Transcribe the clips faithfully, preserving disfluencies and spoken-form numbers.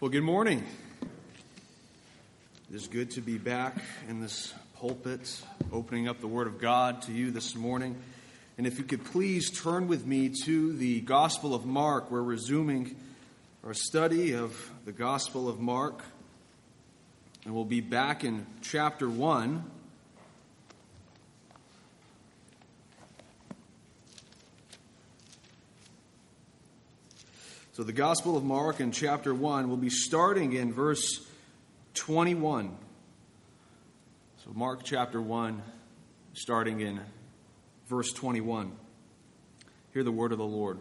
Well, good morning. It is good to be back in this pulpit, opening up the Word of God to you this morning. And if you could please turn with me to the Gospel of Mark. We're resuming our study of the Gospel of Mark. And we'll be back in chapter one. So the Gospel of Mark in chapter one, we'll be starting in verse twenty-one. So Mark chapter one, starting in verse twenty-one. Hear the word of the Lord.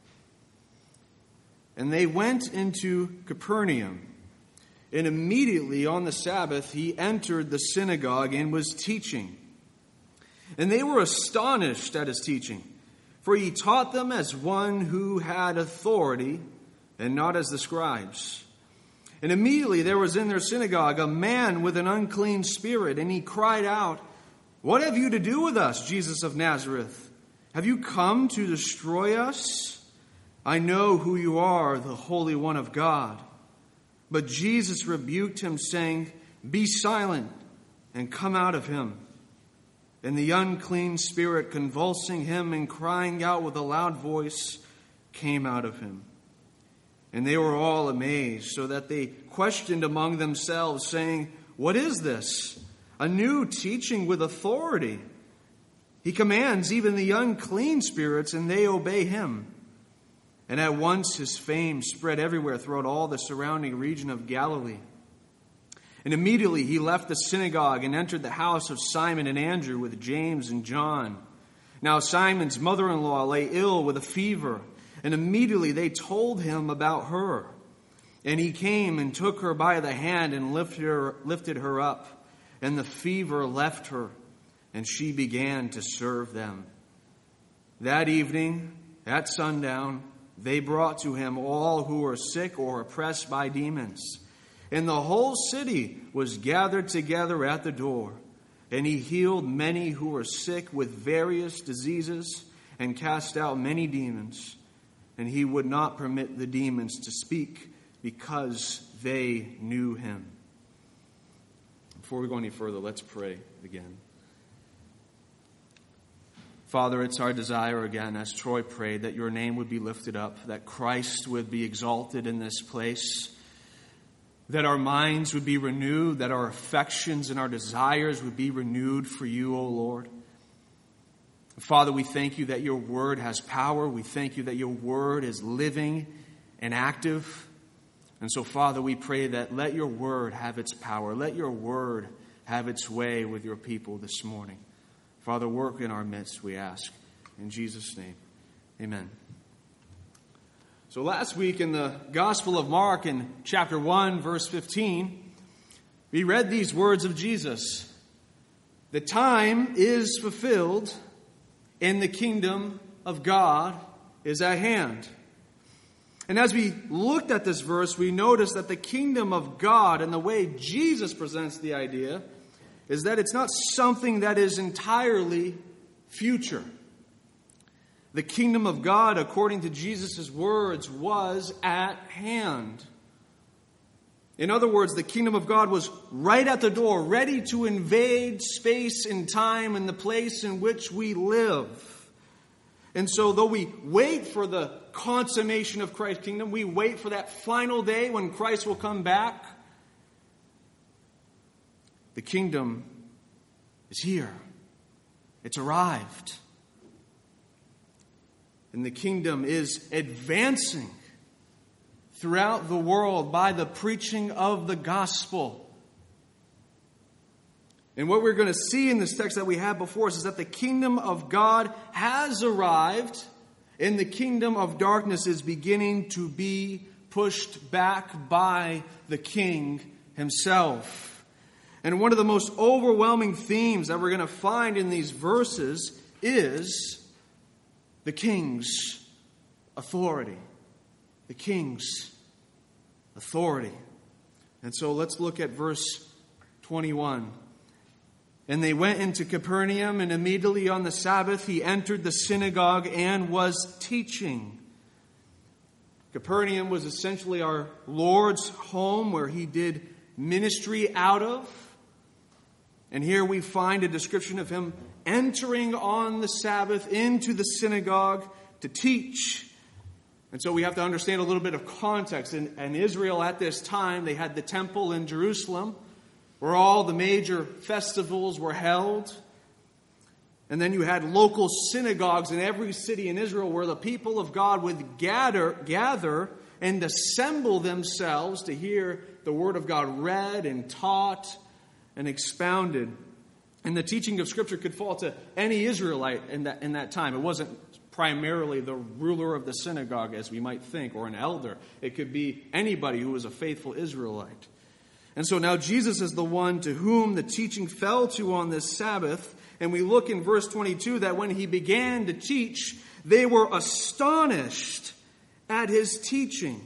And they went into Capernaum, and immediately on the Sabbath he entered the synagogue and was teaching. And they were astonished at his teaching, for he taught them as one who had authority, and not as the scribes. And immediately there was in their synagogue a man with an unclean spirit, and he cried out, "What have you to do with us, Jesus of Nazareth? Have you come to destroy us? I know who you are, the Holy One of God." But Jesus rebuked him, saying, "Be silent, and come out of him." And the unclean spirit, convulsing him and crying out with a loud voice, came out of him. And they were all amazed, so that they questioned among themselves, saying, "What is this? A new teaching with authority. He commands even the unclean spirits, and they obey him." And at once his fame spread everywhere throughout all the surrounding region of Galilee. And immediately he left the synagogue and entered the house of Simon and Andrew with James and John. Now Simon's mother-in-law lay ill with a fever, and immediately they told him about her. And he came and took her by the hand and lifted her, lifted her up, and the fever left her, and she began to serve them. That evening, at sundown, they brought to him all who were sick or oppressed by demons. And the whole city was gathered together at the door. And he healed many who were sick with various diseases and cast out many demons. And he would not permit the demons to speak because they knew him. Before we go any further, let's pray again. Father, it's our desire again, as Troy prayed, that your name would be lifted up, that Christ would be exalted in this place, that our minds would be renewed, that our affections and our desires would be renewed for you, O Lord. Father, we thank you that your word has power. We thank you that your word is living and active. And so, Father, we pray that let your word have its power. Let your word have its way with your people this morning. Father, work in our midst, we ask. In Jesus' name, amen. So last week in the Gospel of Mark in chapter one, verse fifteen, we read these words of Jesus. "The time is fulfilled, and the kingdom of God is at hand." And as we looked at this verse, we noticed that the kingdom of God, and the way Jesus presents the idea, is that it's not something that is entirely future. The kingdom of God, according to Jesus' words, was at hand. In other words, the kingdom of God was right at the door, ready to invade space and time and the place in which we live. And so though we wait for the consummation of Christ's kingdom, we wait for that final day when Christ will come back, the kingdom is here. It's arrived. And the kingdom is advancing throughout the world by the preaching of the gospel. And what we're going to see in this text that we have before us is that the kingdom of God has arrived, and the kingdom of darkness is beginning to be pushed back by the King himself. And one of the most overwhelming themes that we're going to find in these verses is the king's authority. The king's authority. And so let's look at verse twenty-one. "And they went into Capernaum, and immediately on the Sabbath he entered the synagogue and was teaching." Capernaum was essentially our Lord's home where he did ministry out of. And here we find a description of him entering on the Sabbath into the synagogue to teach. And so we have to understand a little bit of context. In, in Israel at this time, they had the temple in Jerusalem where all the major festivals were held. And then you had local synagogues in every city in Israel where the people of God would gather, gather and assemble themselves to hear the Word of God read and taught and expounded. And the teaching of Scripture could fall to any Israelite in that, in that time. It wasn't primarily the ruler of the synagogue, as we might think, or an elder. It could be anybody who was a faithful Israelite. And so now Jesus is the one to whom the teaching fell to on this Sabbath. And we look in verse twenty-two that when he began to teach, they were astonished at his teaching.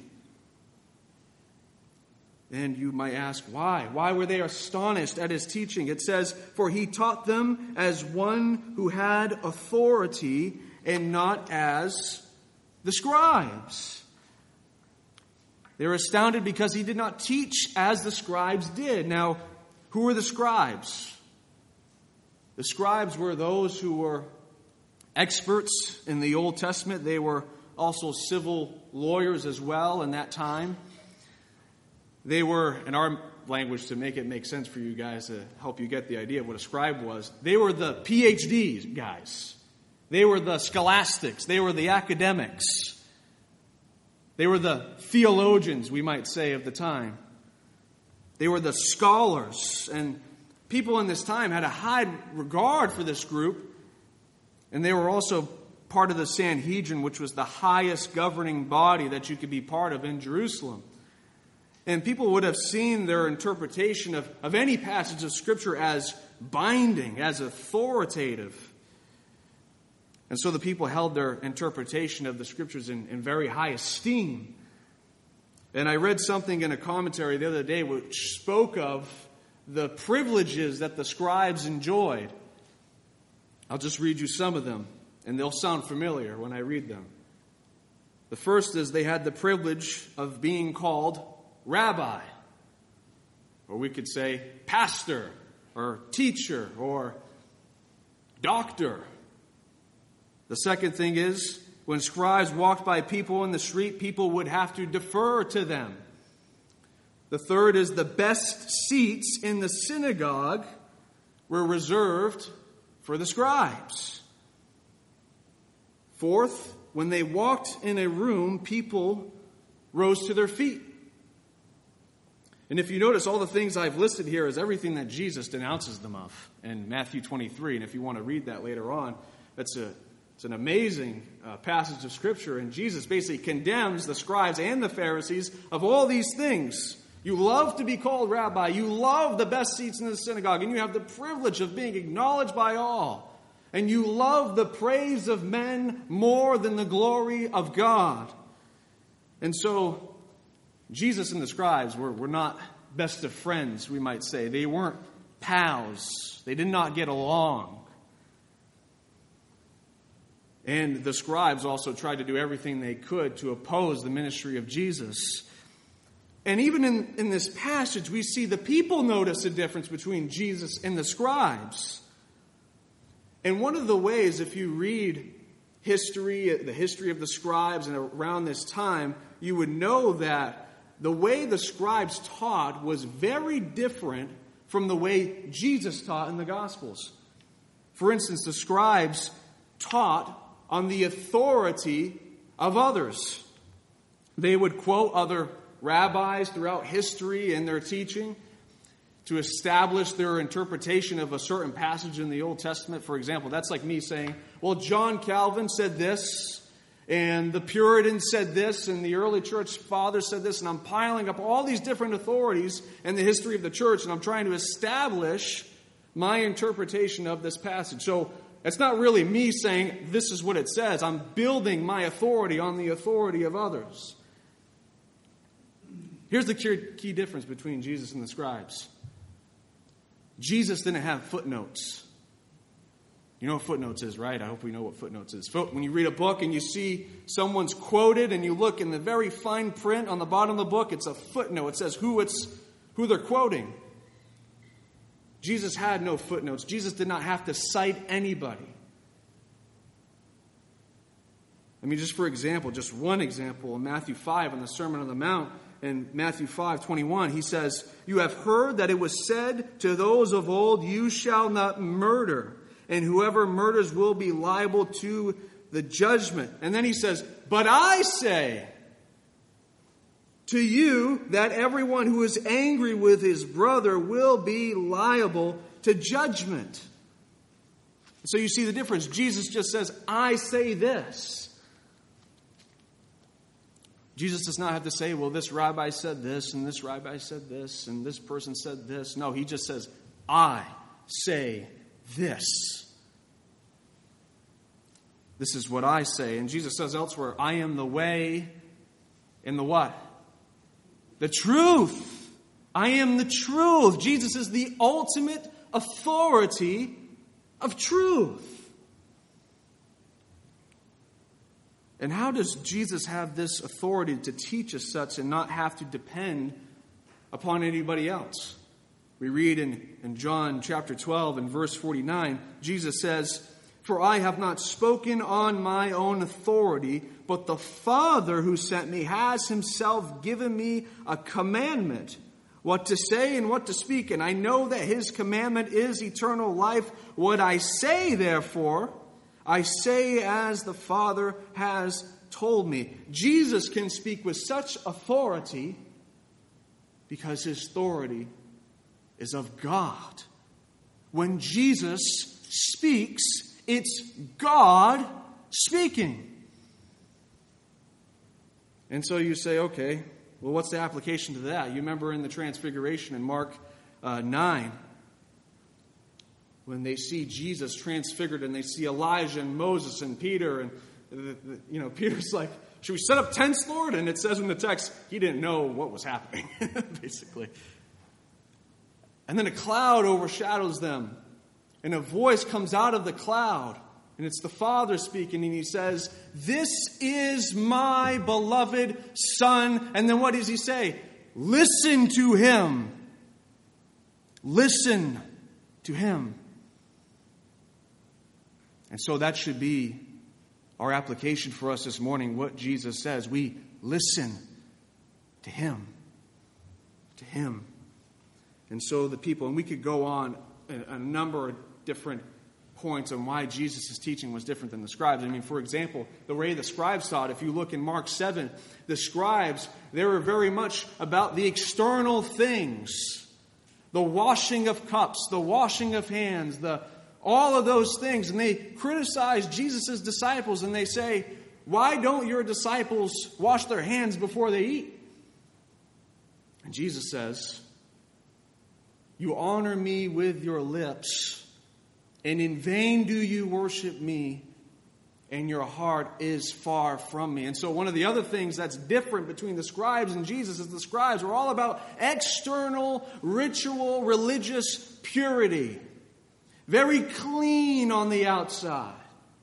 And you might ask, why? Why were they astonished at his teaching? It says, for he taught them as one who had authority and not as the scribes. They were astounded because he did not teach as the scribes did. Now, who were the scribes? The scribes were those who were experts in the Old Testament. They were also civil lawyers as well in that time. They were, in our language, to make it make sense for you guys, to help you get the idea of what a scribe was, they were the P H D guys. They were the scholastics. They were the academics. They were the theologians, we might say, of the time. They were the scholars. And people in this time had a high regard for this group. And they were also part of the Sanhedrin, which was the highest governing body that you could be part of in Jerusalem. And people would have seen their interpretation of, of any passage of Scripture as binding, as authoritative. And so the people held their interpretation of the Scriptures in, in very high esteem. And I read something in a commentary the other day which spoke of the privileges that the scribes enjoyed. I'll just read you some of them, and they'll sound familiar when I read them. The first is they had the privilege of being called rabbi, or we could say pastor, or teacher, or doctor. The second thing is, when scribes walked by people in the street, people would have to defer to them. The third is the best seats in the synagogue were reserved for the scribes. Fourth, when they walked in a room, people rose to their feet. And if you notice, all the things I've listed here is everything that Jesus denounces them of in Matthew twenty-three. And if you want to read that later on, that's a It's an amazing uh, passage of Scripture, and Jesus basically condemns the scribes and the Pharisees of all these things. You love to be called rabbi. You love the best seats in the synagogue, and you have the privilege of being acknowledged by all. And you love the praise of men more than the glory of God. And so Jesus and the scribes were, were not best of friends, we might say. They weren't pals. They did not get along. And the scribes also tried to do everything they could to oppose the ministry of Jesus. And even in, in this passage, we see the people notice a difference between Jesus and the scribes. And one of the ways, if you read history, the history of the scribes and around this time, you would know that the way the scribes taught was very different from the way Jesus taught in the Gospels. For instance, the scribes taught on the authority of others. They would quote other rabbis throughout history in their teaching to establish their interpretation of a certain passage in the Old Testament. For example, that's like me saying, well, John Calvin said this, and the Puritans said this, and the early church fathers said this, and I'm piling up all these different authorities in the history of the church, and I'm trying to establish my interpretation of this passage. So it's not really me saying this is what it says. I'm building my authority on the authority of others. Here's the key difference between Jesus and the scribes. Jesus didn't have footnotes. You know what footnotes is, right? I hope we know what footnotes is. When you read a book and you see someone's quoted and you look in the very fine print on the bottom of the book, it's a footnote. It says who it's who they're quoting. Jesus had no footnotes. Jesus did not have to cite anybody. I mean, just for example, just one example, in Matthew five, in the Sermon on the Mount, in Matthew five twenty-one, he says, "You have heard that it was said to those of old, 'You shall not murder, and whoever murders will be liable to the judgment.' And then he says, 'But I say to you that everyone who is angry with his brother will be liable to judgment.'" So you see the difference. Jesus just says, "I say this." Jesus does not have to say, well, this rabbi said this, and this rabbi said this, and this person said this. No, he just says, "I say this. This is what I say." And Jesus says elsewhere, "I am the way and the what? The truth. I am the truth." Jesus is the ultimate authority of truth. And how does Jesus have this authority to teach us such and not have to depend upon anybody else? We read in, in John chapter twelve and verse forty-nine, Jesus says, "For I have not spoken on my own authority, but the Father who sent me has himself given me a commandment, what to say and what to speak. And I know that his commandment is eternal life. What I say, therefore, I say as the Father has told me." Jesus can speak with such authority because his authority is of God. When Jesus speaks, it's God speaking. And so you say, okay, well, what's the application to that? You remember in the Transfiguration in Mark uh, nine, when they see Jesus transfigured and they see Elijah and Moses and Peter, and you know, Peter's like, "Should we set up tents, Lord?" And it says in the text, he didn't know what was happening, basically. And then a cloud overshadows them, and a voice comes out of the cloud, and it's the Father speaking, and he says, "This is my beloved Son." And then what does he say? Listen to him. Listen to him. And so that should be our application for us this morning, what Jesus says. We listen to him. To him. And so the people, and we could go on a, a number of different points on why Jesus' teaching was different than the scribes. I mean, for example, the way the scribes taught, if you look in Mark seven, the scribes, they were very much about the external things. The washing of cups, the washing of hands, the all of those things. And they criticize Jesus' disciples and they say, "Why don't your disciples wash their hands before they eat?" And Jesus says, "You honor me with your lips, and in vain do you worship me, and your heart is far from me." And so one of the other things that's different between the scribes and Jesus is the scribes were all about external, ritual, religious purity. Very clean on the outside.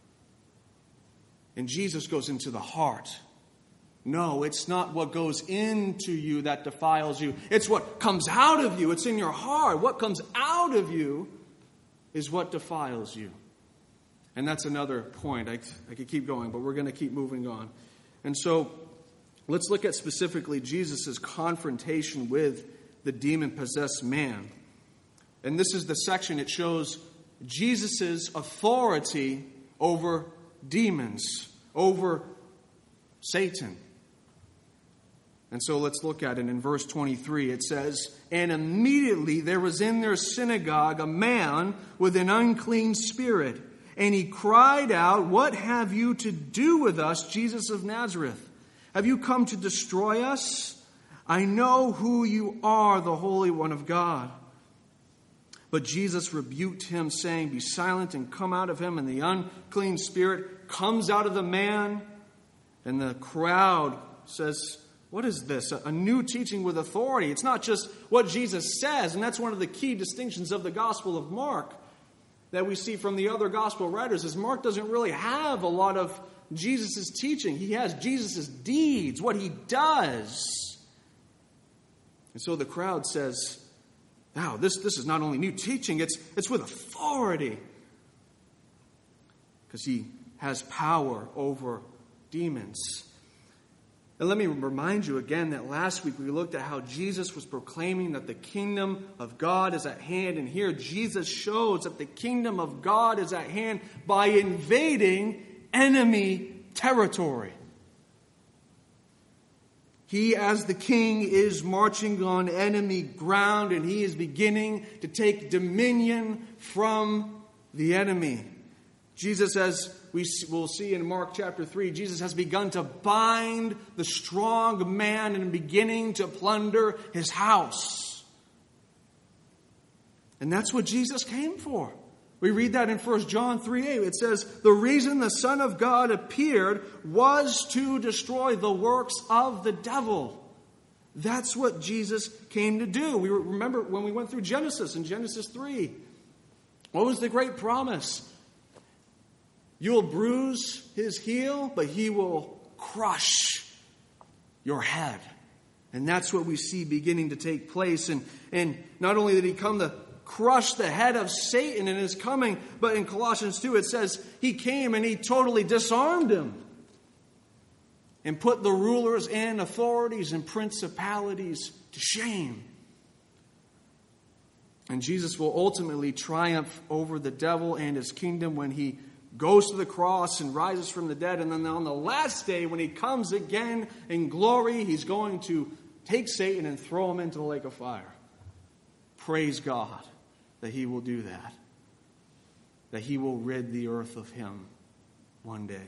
And Jesus goes into the heart. No, it's not what goes into you that defiles you. It's what comes out of you. It's in your heart. What comes out of you is what defiles you. And that's another point. I, I could keep going, but we're going to keep moving on. And so let's look at specifically Jesus' confrontation with the demon-possessed man. And this is the section, it shows Jesus' authority over demons, over Satan. And so let's look at it in verse twenty-three. It says, "And immediately there was in their synagogue a man with an unclean spirit. And he cried out, 'What have you to do with us, Jesus of Nazareth? Have you come to destroy us? I know who you are, the Holy One of God.' But Jesus rebuked him, saying, 'Be silent and come out of him.' And the unclean spirit comes out of the man. And the crowd says, 'What is this? A new teaching with authority.'" It's not just what Jesus says, and that's one of the key distinctions of the Gospel of Mark. that we see from the other gospel writers is Mark doesn't really have a lot of Jesus' teaching. He has Jesus' deeds, what he does. And so the crowd says, wow, this, this is not only new teaching, it's, it's with authority. Because he has power over demons. And let me remind you again that last week we looked at how Jesus was proclaiming that the kingdom of God is at hand. And here Jesus shows that the kingdom of God is at hand by invading enemy territory. He, as the king, is marching on enemy ground, and he is beginning to take dominion from the enemy. Jesus, as we will see in Mark chapter three, Jesus has begun to bind the strong man and beginning to plunder his house. And that's what Jesus came for. We read that in First John three eight. It says, the reason the Son of God appeared was to destroy the works of the devil. That's what Jesus came to do. We remember when we went through Genesis in Genesis three. What was the great promise? You'll bruise his heel, but he will crush your head. And that's what we see beginning to take place. And, and not only did he come to crush the head of Satan in his coming, but in Colossians two it says he came and he totally disarmed him and put the rulers and authorities and principalities to shame. And Jesus will ultimately triumph over the devil and his kingdom when he goes to the cross and rises from the dead. And then on the last day, when he comes again in glory, he's going to take Satan and throw him into the lake of fire. Praise God that he will do that. That he will rid the earth of him one day.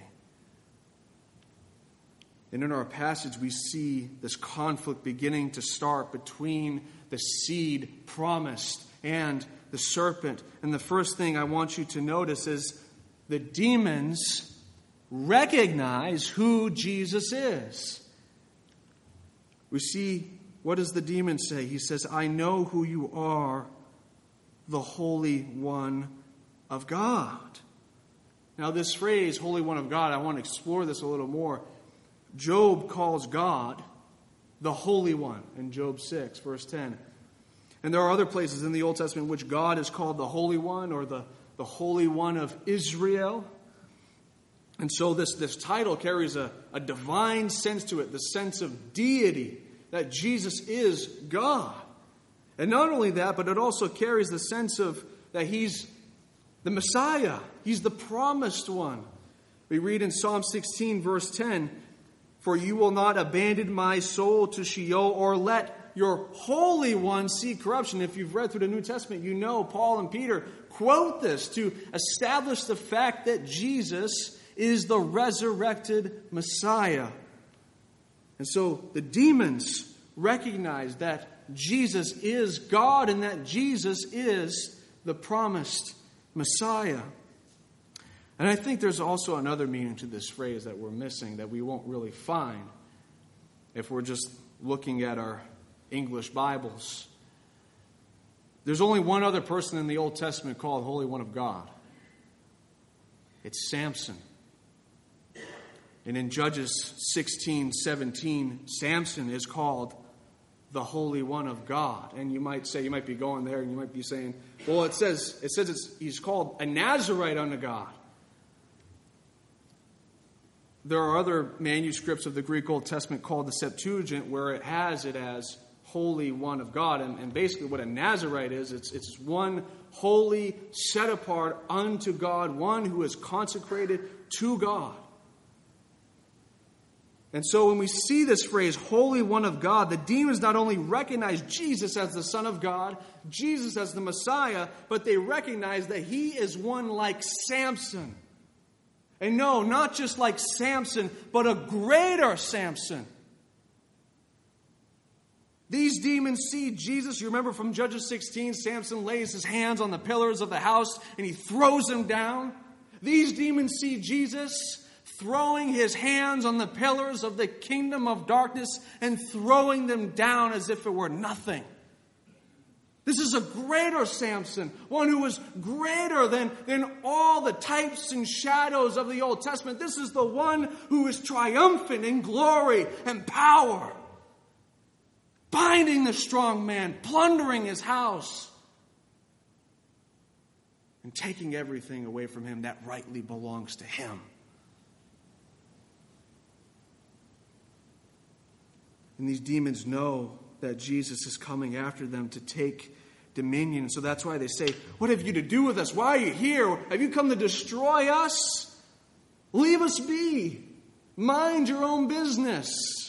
And in our passage, we see this conflict beginning to start between the seed promised and the serpent. And the first thing I want you to notice is the demons recognize who Jesus is. We see, what does the demon say? He says, I know who you are, the Holy One of God. Now this phrase, Holy One of God, I want to explore this a little more. Job calls God the Holy One in Job six, verse ten. And there are other places in the Old Testament in which God is called the Holy One or the the Holy One of Israel. And so this, this title carries a, a divine sense to it, the sense of deity, that Jesus is God. And not only that, but it also carries the sense of that he's the Messiah. He's the promised one. We read in Psalm sixteen, verse ten, for you will not abandon my soul to Sheol or let your Holy One see corruption. If you've read through the New Testament, you know Paul and Peter quote this to establish the fact that Jesus is the resurrected Messiah. And so the demons recognize that Jesus is God and that Jesus is the promised Messiah. And I think there's also another meaning to this phrase that we're missing that we won't really find if we're just looking at our English Bibles. There's only one other person in the Old Testament called Holy One of God. It's Samson. And in Judges sixteen seventeen, Samson is called the Holy One of God. And you might say, you might be going there and you might be saying, well, it says, it says it's, he's called a Nazarite unto God. There are other manuscripts of the Greek Old Testament called the Septuagint where it has it as Holy One of God. And, and basically what a Nazarite is, it's, it's one holy, set apart unto God, one who is consecrated to God. And so when we see this phrase, Holy One of God, the demons not only recognize Jesus as the Son of God, Jesus as the Messiah, but they recognize that he is one like Samson. And no, not just like Samson, but a greater Samson. These demons see Jesus. You remember from Judges sixteen, Samson lays his hands on the pillars of the house and he throws them down. These demons see Jesus throwing his hands on the pillars of the kingdom of darkness and throwing them down as if it were nothing. This is a greater Samson, one who was greater than, than all the types and shadows of the Old Testament. This is the one who is triumphant in glory and power, binding the strong man, plundering his house, and taking everything away from him that rightly belongs to him. And these demons know that Jesus is coming after them to take dominion. So that's why they say, "What have you to do with us? Why are you here? Have you come to destroy us? Leave us be. Mind your own business."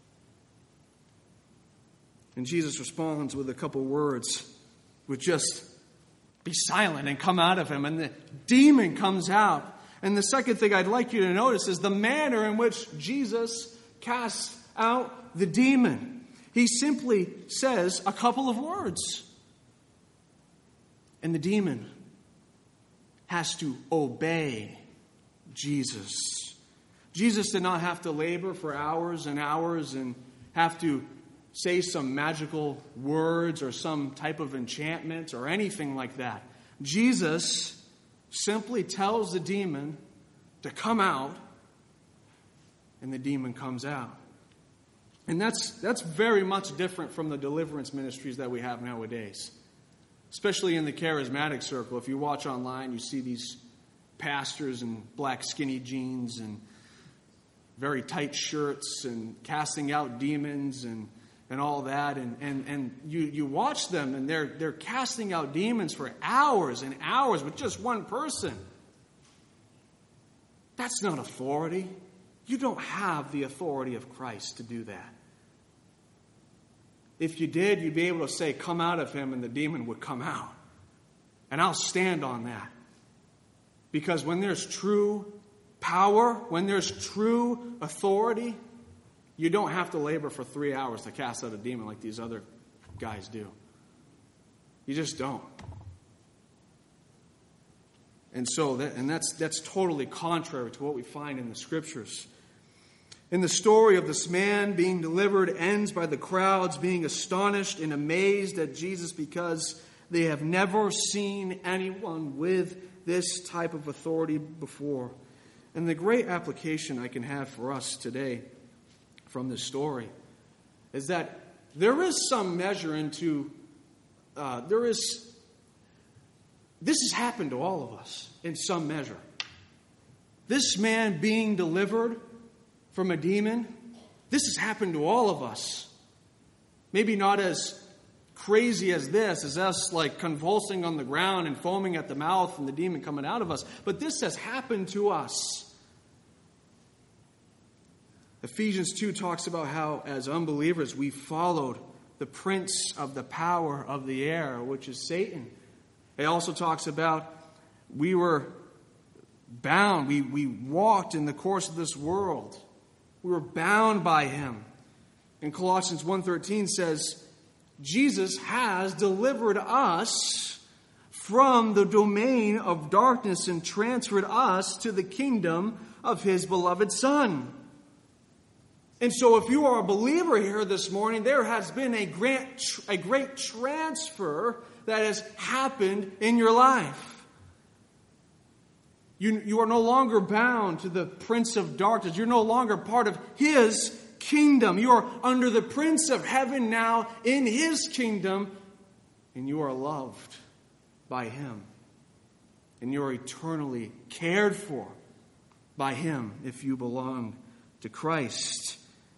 And Jesus responds with a couple words, with just be silent and come out of him. And the demon comes out. And the second thing I'd like you to notice is the manner in which Jesus casts out the demon. He simply says a couple of words. And the demon has to obey Jesus. Jesus did not have to labor for hours and hours and have to say some magical words or some type of enchantment or anything like that. Jesus simply tells the demon to come out, and the demon comes out. And that's that's very much different from the deliverance ministries that we have nowadays. Especially in the charismatic circle. If you watch online, you see these pastors in black skinny jeans and very tight shirts and casting out demons and, and all that. And, and, and you, you watch them and they're, they're casting out demons for hours and hours with just one person. That's not authority. You don't have the authority of Christ to do that. If you did, you'd be able to say, "Come out of him," and the demon would come out. And I'll stand on that. Because when there's true power, when there's true authority, you don't have to labor for three hours to cast out a demon like these other guys do. You just don't. And so, that, and that's that's totally contrary to what we find in the Scriptures. And the story of this man being delivered ends by the crowds being astonished and amazed at Jesus because they have never seen anyone with this type of authority before. And the great application I can have for us today from this story is that there is some measure into, uh, there is, this has happened to all of us in some measure. This man being delivered from a demon, this has happened to all of us. Maybe not as crazy as this, as us like convulsing on the ground and foaming at the mouth and the demon coming out of us, but this has happened to us. Ephesians two talks about how, as unbelievers, we followed the prince of the power of the air, which is Satan. It also talks about we were bound, we, we walked in the course of this world. We were bound by him. And Colossians one thirteen says, Jesus has delivered us from the domain of darkness and transferred us to the kingdom of his beloved Son. And so if you are a believer here this morning, there has been a great, a great transfer that has happened in your life. You, you are no longer bound to the prince of darkness. You're no longer part of his kingdom. You are under the prince of heaven now in his kingdom. And you are loved by him. And you are eternally cared for by him if you belong to Christ.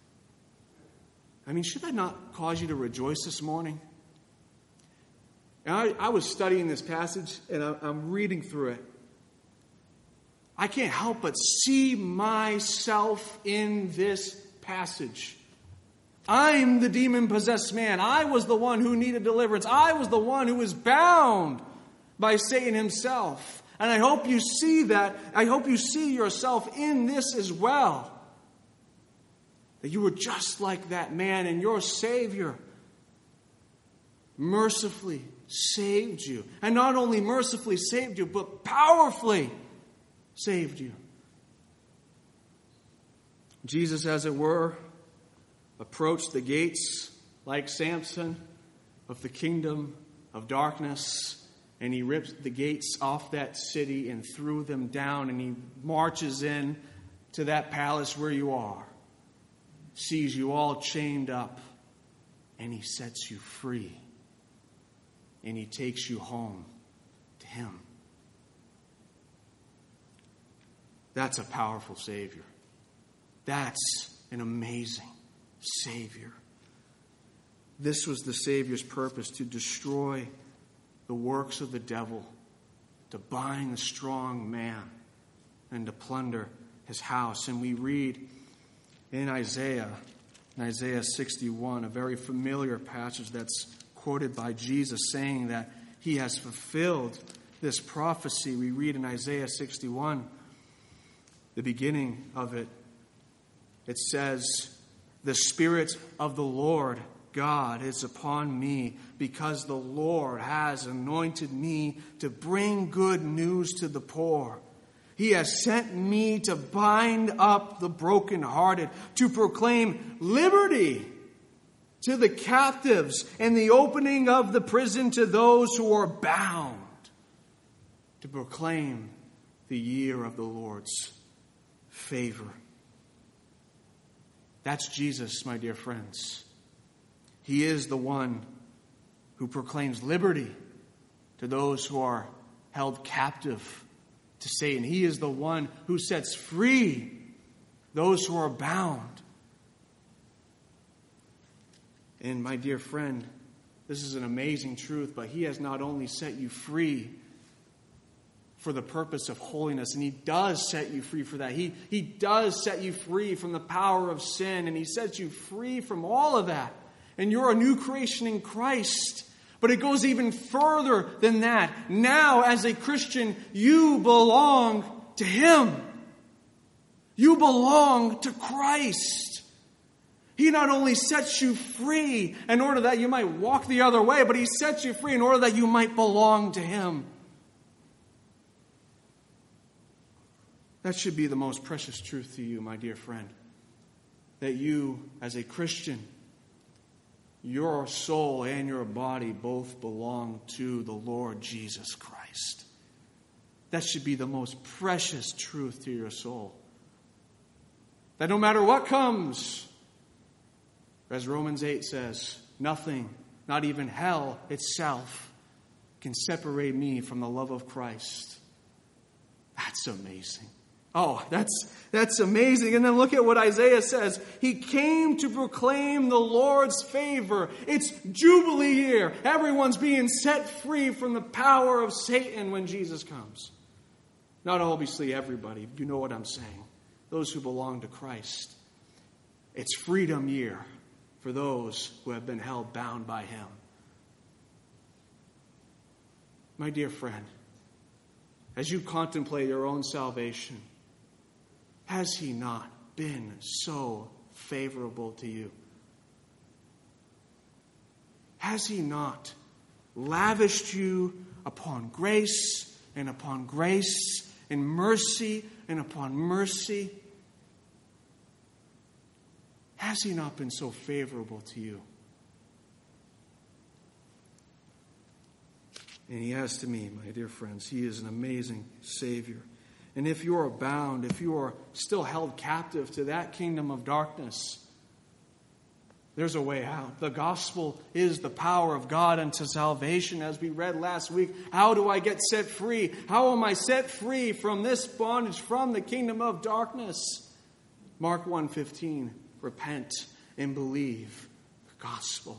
I mean, should that not cause you to rejoice this morning? And I, I was studying this passage and I, I'm reading through it. I can't help but see myself in this passage. I'm the demon-possessed man. I was the one who needed deliverance. I was the one who was bound by Satan himself. And I hope you see that. I hope you see yourself in this as well. That you were just like that man, and your Savior mercifully saved you. And not only mercifully saved you, but powerfully saved you. Jesus, as it were, approached the gates like Samson of the kingdom of darkness, and he ripped the gates off that city and threw them down, and he marches in to that palace where you are, sees you all chained up, and he sets you free, and he takes you home to him. That's a powerful Savior. That's an amazing Savior. This was the Savior's purpose, to destroy the works of the devil, to bind the strong man, and to plunder his house. And we read in Isaiah, in Isaiah sixty-one, a very familiar passage that's quoted by Jesus, saying that he has fulfilled this prophecy. We read in Isaiah sixty-one, the beginning of it, it says, "The Spirit of the Lord God is upon me, because the Lord has anointed me to bring good news to the poor. He has sent me to bind up the brokenhearted, to proclaim liberty to the captives, and the opening of the prison to those who are bound, to proclaim the year of the Lord's favor." That's Jesus, my dear friends. He is the one who proclaims liberty to those who are held captive to Satan. He is the one who sets free those who are bound. And my dear friend, this is an amazing truth, but he has not only set you free for the purpose of holiness, and he does set you free for that. He, he does set you free from the power of sin, and he sets you free from all of that. And you're a new creation in Christ. But it goes even further than that. Now, as a Christian, you belong to him. You belong to Christ. He not only sets you free in order that you might walk the other way, but he sets you free in order that you might belong to him. That should be the most precious truth to you, my dear friend. That you, as a Christian, your soul and your body both belong to the Lord Jesus Christ. That should be the most precious truth to your soul. That no matter what comes, as Romans eight says, nothing, not even hell itself, can separate me from the love of Christ. That's amazing. Oh, that's that's amazing. And then look at what Isaiah says. He came to proclaim the Lord's favor. It's Jubilee year. Everyone's being set free from the power of Satan when Jesus comes. Not obviously everybody. You know what I'm saying. Those who belong to Christ. It's freedom year for those who have been held bound by him. My dear friend, as you contemplate your own salvation, has he not been so favorable to you? Has he not lavished you upon grace and upon grace and mercy and upon mercy? Has he not been so favorable to you? And he has to me, my dear friends. He is an amazing Savior. And if you are bound, if you are still held captive to that kingdom of darkness, there's a way out. The gospel is the power of God unto salvation, as we read last week. How do I get set free? How am I set free from this bondage, from the kingdom of darkness? Mark one fifteen, repent and believe the gospel.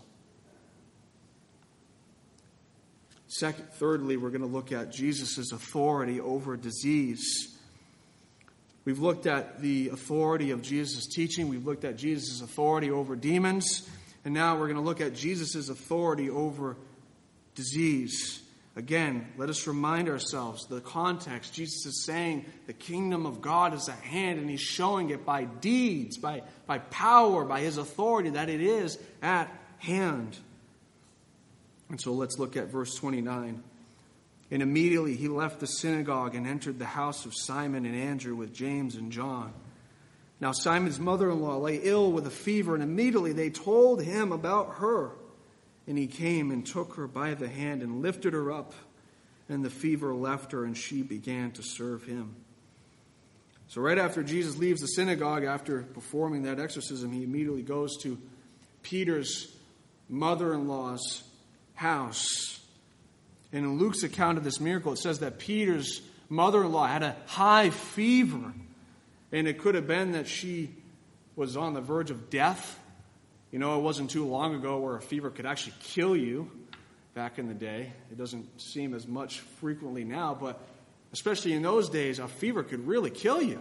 Second, thirdly, we're going to look at Jesus' authority over disease. We've looked at the authority of Jesus' teaching. We've looked at Jesus' authority over demons. And now we're going to look at Jesus' authority over disease. Again, let us remind ourselves the context. Jesus is saying the kingdom of God is at hand, and he's showing it by deeds, by, by power, by his authority, that it is at hand. And so let's look at verse twenty-nine. And immediately he left the synagogue and entered the house of Simon and Andrew with James and John. Now Simon's mother-in-law lay ill with a fever, and immediately they told him about her. And he came and took her by the hand and lifted her up, and the fever left her, and she began to serve him. So right after Jesus leaves the synagogue, after performing that exorcism, he immediately goes to Peter's mother-in-law's house. And in Luke's account of this miracle, it says that Peter's mother-in-law had a high fever. And it could have been that she was on the verge of death. You know, it wasn't too long ago where a fever could actually kill you back in the day. It doesn't seem as much frequently now, but especially in those days, a fever could really kill you.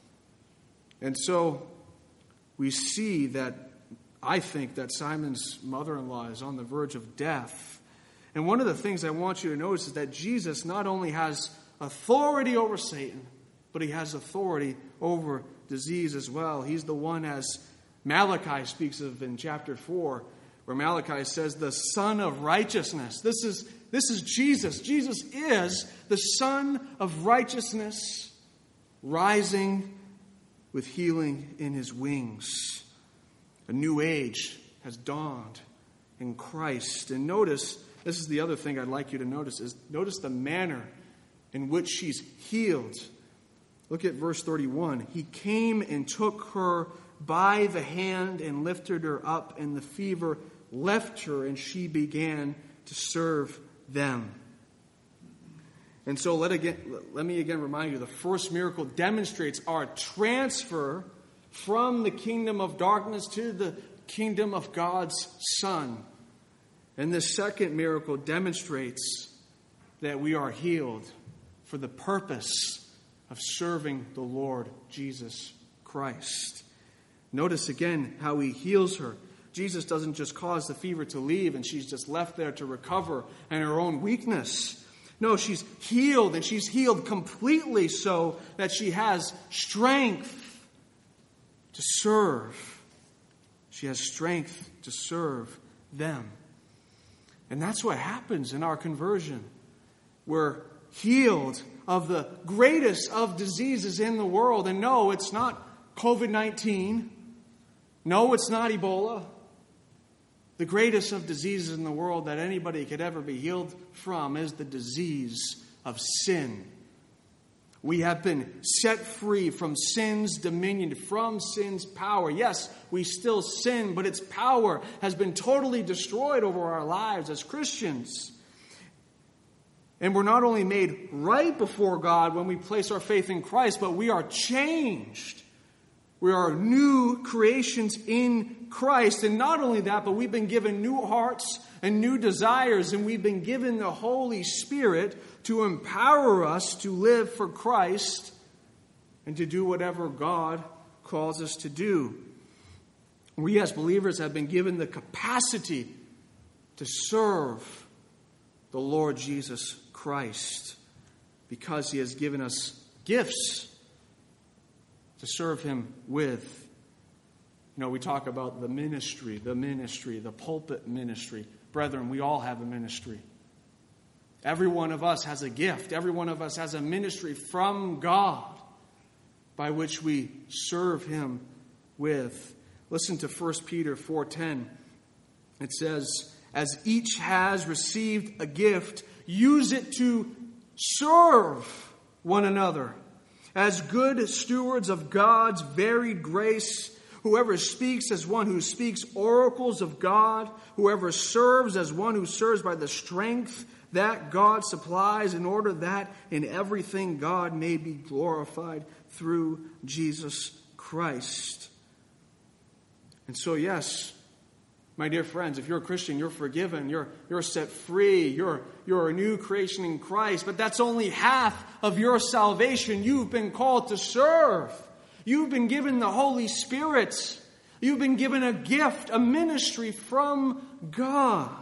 And so we see that, I think that Simon's mother-in-law is on the verge of death. And one of the things I want you to notice is that Jesus not only has authority over Satan, but he has authority over disease as well. He's the one, as Malachi speaks of in chapter four, where Malachi says, the Son of Righteousness. This is, this is Jesus. Jesus is the Son of Righteousness, rising with healing in his wings. A new age has dawned in Christ. And notice, this is the other thing I'd like you to notice, is notice the manner in which she's healed. Look at verse thirty-one. He came and took her by the hand and lifted her up, and the fever left her, and she began to serve them. And so let, again, let me again remind you, the first miracle demonstrates our transfer from the kingdom of darkness to the kingdom of God's Son. And the second miracle demonstrates that we are healed for the purpose of serving the Lord Jesus Christ. Notice again how he heals her. Jesus doesn't just cause the fever to leave and she's just left there to recover in her own weakness. No, she's healed, and she's healed completely so that she has strength to serve. She has strength to serve them. And that's what happens in our conversion. We're healed of the greatest of diseases in the world. And no, it's not covid nineteen. No, it's not Ebola. The greatest of diseases in the world that anybody could ever be healed from is the disease of sin. We have been set free from sin's dominion, from sin's power. Yes, we still sin, but its power has been totally destroyed over our lives as Christians. And we're not only made right before God when we place our faith in Christ, but we are changed. We are new creations in Christ. And not only that, but we've been given new hearts and new desires. And we've been given the Holy Spirit to empower us to live for Christ and to do whatever God calls us to do. We as believers have been given the capacity to serve the Lord Jesus Christ because he has given us gifts to serve him with. You know, we talk about the ministry, the ministry, the pulpit ministry. Brethren, we all have a ministry. Every one of us has a gift. Every one of us has a ministry from God by which we serve him with. Listen to First Peter four ten. It says, as each has received a gift, use it to serve one another as good stewards of God's varied grace. Whoever speaks as one who speaks oracles of God. Whoever serves as one who serves by the strength that God supplies, in order that in everything God may be glorified through Jesus Christ. And so, yes, my dear friends, if you're a Christian, you're forgiven, you're, you're set free, you're, you're a new creation in Christ. But that's only half of your salvation. You've been called to serve. You've been given the Holy Spirit. You've been given a gift, a ministry from God.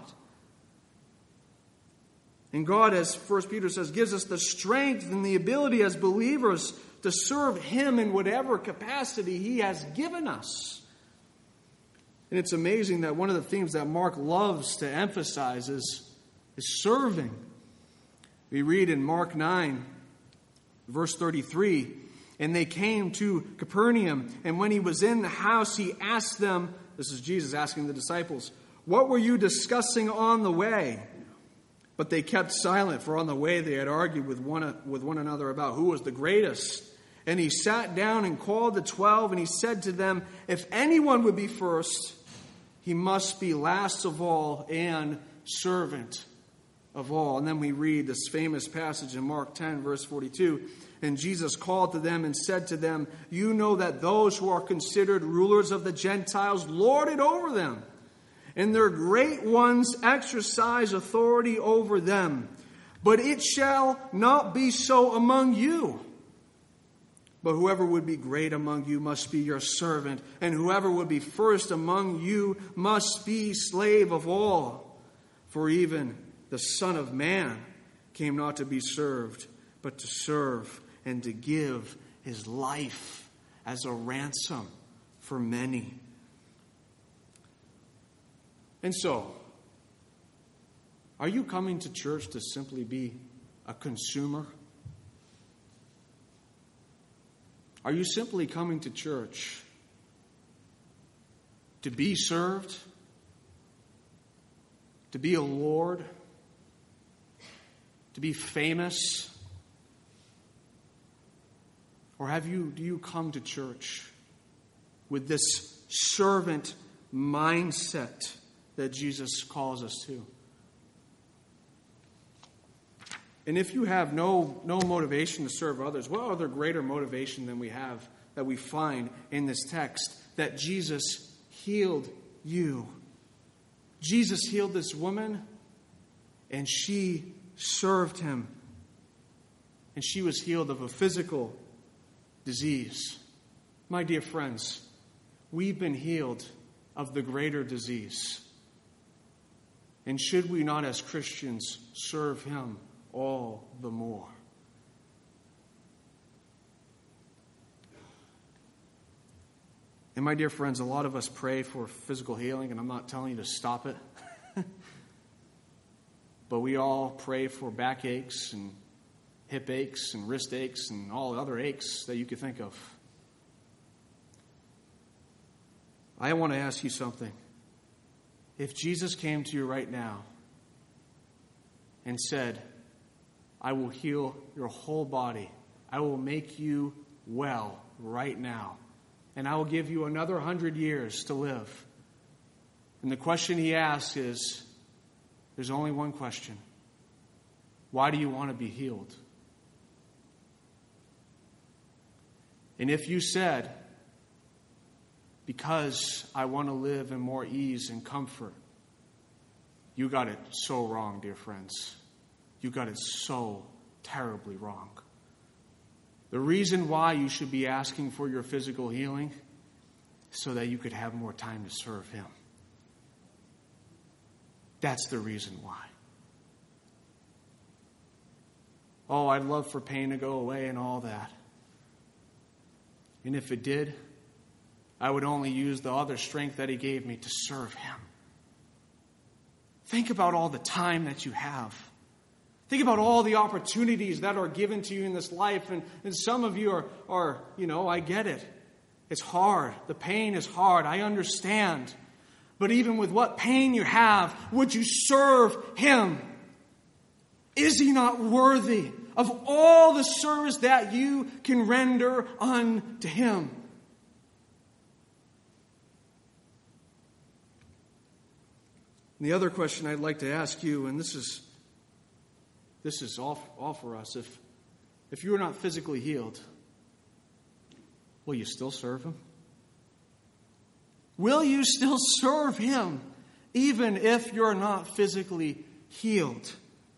And God, as First Peter says, gives us the strength and the ability as believers to serve him in whatever capacity he has given us. And it's amazing that one of the themes that Mark loves to emphasize is, is serving. We read in Mark nine, verse thirty-three, and they came to Capernaum, and when he was in the house, he asked them, this is Jesus asking the disciples, What were you discussing on the way?" But they kept silent, for on the way they had argued with one, with one another about who was the greatest. And he sat down and called the twelve, and he said to them, "If anyone would be first, he must be last of all and servant of all." And then we read this famous passage in Mark ten, verse forty-two. "And Jesus called to them and said to them, 'You know that those who are considered rulers of the Gentiles lord it over them, and their great ones exercise authority over them. But it shall not be so among you. But whoever would be great among you must be your servant, and whoever would be first among you must be slave of all. For even the Son of Man came not to be served, but to serve and to give his life as a ransom for many.'" And so, are you coming to church to simply be a consumer? Are you simply coming to church to be served? To be a lord? To be famous? Or have you, do you come to church with this servant mindset that Jesus calls us to? And if you have no, no motivation to serve others, what other greater motivation than we have that we find in this text that Jesus healed you? Jesus healed this woman, and she served him. And she was healed of a physical disease. My dear friends, we've been healed of the greater disease. And should we not, as Christians, serve him all the more? And my dear friends, a lot of us pray for physical healing, and I'm not telling you to stop it. But we all pray for back aches and hip aches and wrist aches and all the other aches that you could think of. I want to ask you something. If Jesus came to you right now and said, "I will heal your whole body. I will make you well right now. And I will give you another hundred years to live." And the question he asks is, there's only one question. Why do you want to be healed? And if you said, "Because I want to live in more ease and comfort," you got it so wrong, dear friends. You got it so terribly wrong. The reason why you should be asking for your physical healing is so that you could have more time to serve him. That's the reason why. Oh, I'd love for pain to go away and all that. And if it did, I would only use the other strength that he gave me to serve him. Think about all the time that you have. Think about all the opportunities that are given to you in this life. And, and some of you are, are, you know, I get it. It's hard. The pain is hard. I understand. But even with what pain you have, would you serve him? Is he not worthy of all the service that you can render unto him? And the other question I'd like to ask you, and this is this is all, all for us, if if you are not physically healed, will you still serve him? Will you still serve him even if you're not physically healed?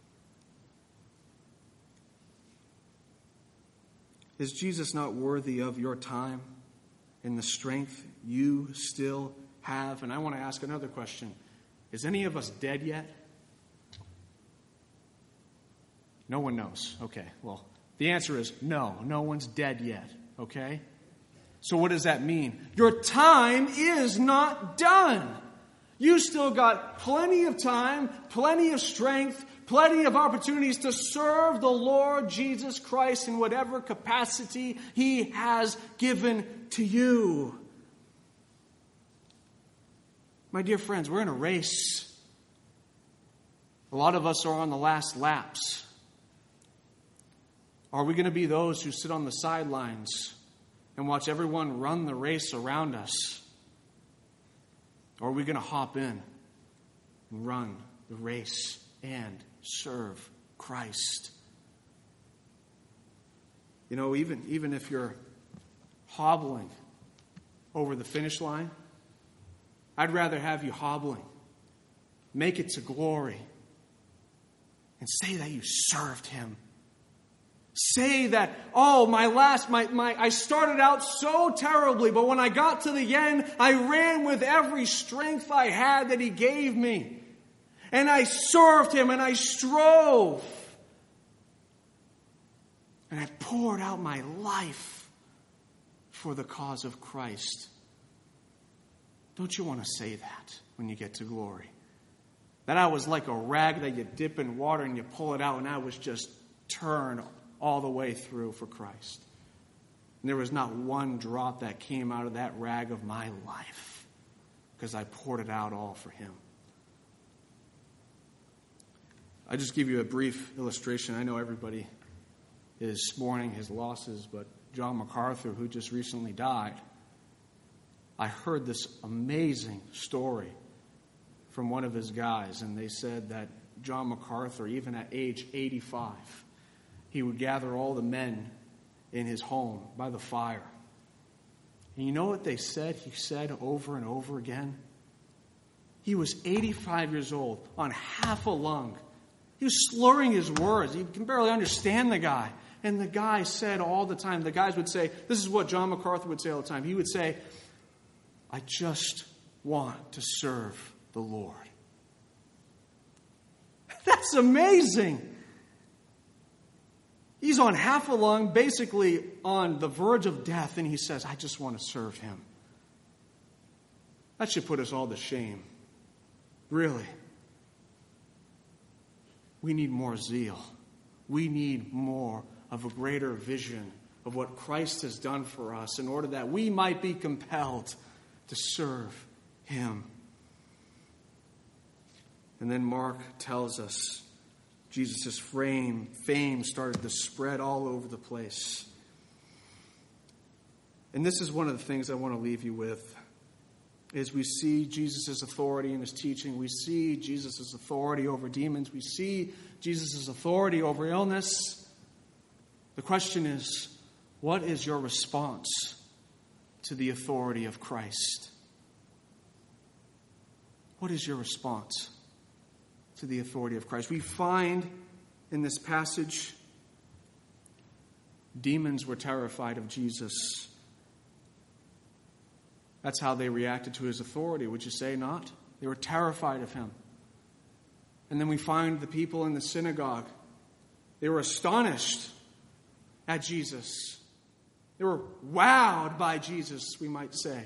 Is Jesus not worthy of your time and the strength you still have? And I want to ask another question. Is any of us dead yet? No one knows. Okay, well, the answer is no. No one's dead yet. Okay? So what does that mean? Your time is not done. You still got plenty of time, plenty of strength, plenty of opportunities to serve the Lord Jesus Christ in whatever capacity he has given to you. My dear friends, we're in a race. A lot of us are on the last laps. Are we going to be those who sit on the sidelines and watch everyone run the race around us? Or are we going to hop in and run the race and serve Christ? You know, even, even if you're hobbling over the finish line, I'd rather have you hobbling. Make it to glory. And say that you served Him. Say that, oh, my last, my, my, I started out so terribly, but when I got to the end, I ran with every strength I had that He gave me. And I served Him and I strove. And I poured out my life for the cause of Christ. Don't you want to say that when you get to glory? That I was like a rag that you dip in water and you pull it out, and I was just turned all the way through for Christ. And there was not one drop that came out of that rag of my life because I poured it out all for Him. I just give you a brief illustration. I know everybody is mourning his losses, but John MacArthur, who just recently died, I heard this amazing story from one of his guys, and they said that John MacArthur, even at age eighty-five, he would gather all the men in his home by the fire. And you know what they said? He said over and over again. He was eighty-five years old, on half a lung. He was slurring his words. He can barely understand the guy. And the guy said all the time, the guys would say, this is what John MacArthur would say all the time. He would say, I just want to serve the Lord. That's amazing. He's on half a lung, basically on the verge of death, and he says, I just want to serve Him. That should put us all to shame. Really. We need more zeal. We need more of a greater vision of what Christ has done for us in order that we might be compelled to serve Him. And then Mark tells us Jesus' fame, fame started to spread all over the place. And this is one of the things I want to leave you with. Is we see Jesus' authority in His teaching. We see Jesus' authority over demons. We see Jesus' authority over illness. The question is, what is your response to the authority of Christ? What is your response to the authority of Christ? We find in this passage, demons were terrified of Jesus. That's how they reacted to His authority. Would you say not? They were terrified of Him. And then we find the people in the synagogue. They were astonished at Jesus. They were wowed by Jesus, we might say.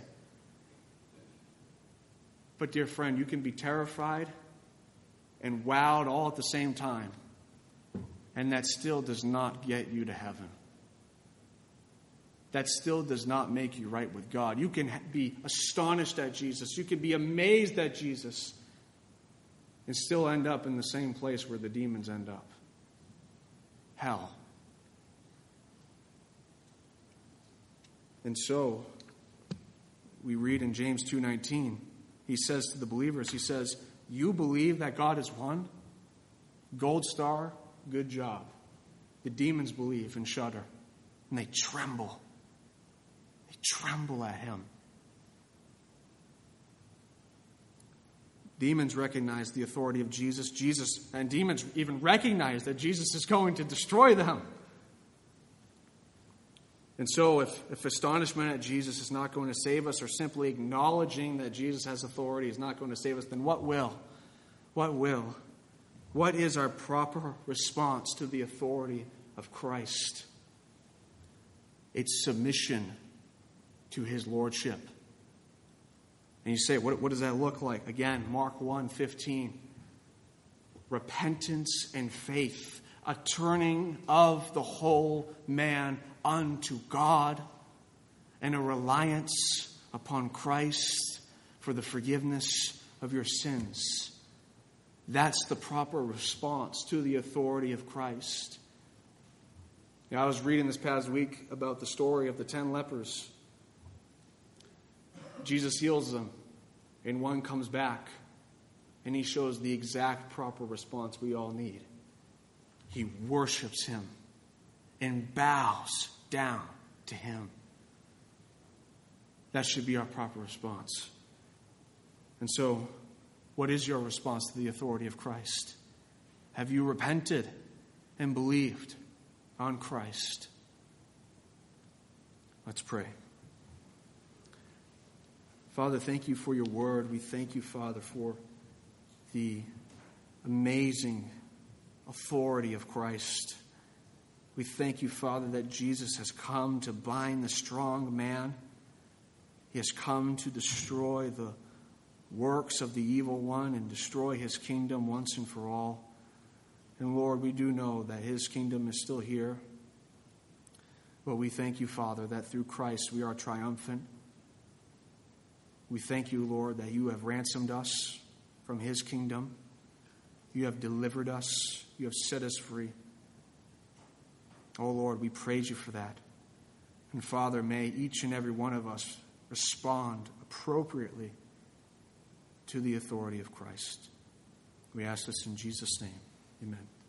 But dear friend, you can be terrified and wowed all at the same time. And that still does not get you to heaven. That still does not make you right with God. You can be astonished at Jesus. You can be amazed at Jesus and still end up in the same place where the demons end up. Hell. And so, we read in James two nineteen, he says to the believers, he says, you believe that God is one? Gold star, good job. The demons believe and shudder, and they tremble. They tremble at Him. Demons recognize the authority of Jesus. Jesus and demons even recognize that Jesus is going to destroy them. And so if, if astonishment at Jesus is not going to save us, or simply acknowledging that Jesus has authority is not going to save us, then what will? What will? What is our proper response to the authority of Christ? It's submission to His lordship. And you say, what, what does that look like? Again, Mark one fifteen. Repentance and faith, a turning of the whole man unto God, and a reliance upon Christ for the forgiveness of your sins. That's the proper response to the authority of Christ. You know, I was reading this past week about the story of the ten lepers. Jesus heals them, and one comes back, and he shows the exact proper response we all need. He worships him and bows down to him. That should be our proper response. And so, what is your response to the authority of Christ? Have you repented and believed on Christ? Let's pray. Father, thank you for your word. We thank you, Father, for the amazing authority of Christ. We thank you, Father, that Jesus has come to bind the strong man. He has come to destroy the works of the evil one and destroy his kingdom once and for all. And Lord, we do know that his kingdom is still here. But we thank you, Father, that through Christ we are triumphant. We thank you, Lord, that you have ransomed us from his kingdom. You have delivered us. You have set us free. Oh, Lord, we praise you for that. And Father, may each and every one of us respond appropriately to the authority of Christ. We ask this in Jesus' name. Amen.